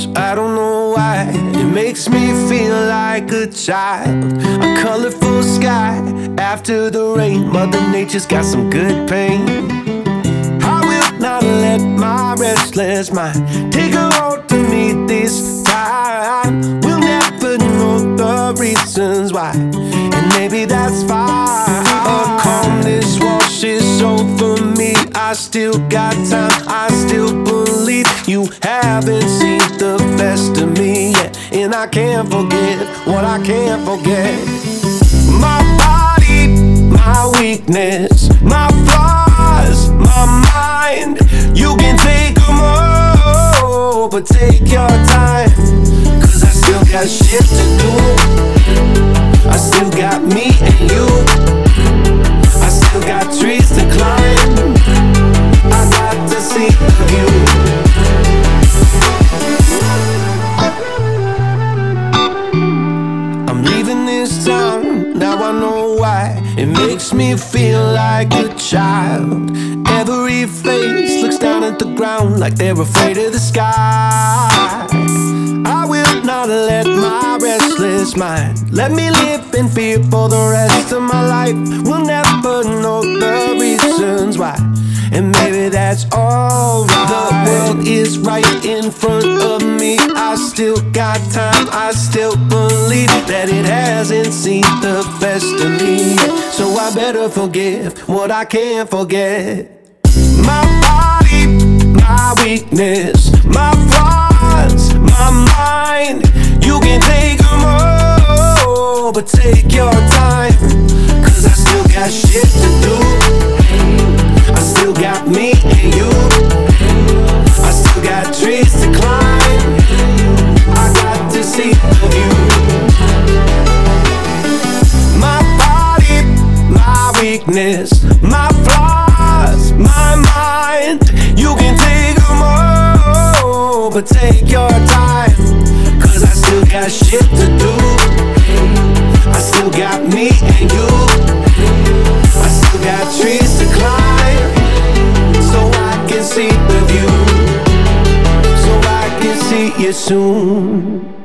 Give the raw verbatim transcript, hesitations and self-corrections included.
weakness, I don't know why. It makes me feel like a child. A colorful sky after the rain. Mother Nature's got some good pain. I will not let my restless mind take a hold to me this time. We'll never know the reasons why, and maybe that's fine. A calmness washes over me. I still got time, I still believe you haven't seen the best of me yet. And I can't forget what I can't forget. My body, my weakness, my flaws, my mind. You can take them all, but take your time, cause I still got shit to do. I still got me and you. I still got trees to climb. I got to see the view. I'm leaving this town, now I know why. It makes me feel like a child. Every face looks down at the ground like they're afraid of the sky. I will not let my restless mind let me live in fear for the rest of my life. We'll never know the reasons why, and maybe that's alright. The world is right in front of me. I still got time, I still believe that it hasn't seen the best of me yet. So I better forgive what I can't forget. My body, my weakness, my flaws, my mind. You can take them all, but take your time, cause I still got shit to do. I still got me and you. I still got trees to climb. I got to see the view. My body, my weakness, my flaws, my mind. You can take them all, but take your time, cause I still got shit to do. I still got me and you. I still got trees to climb, so I can see the view, so I can see you soon.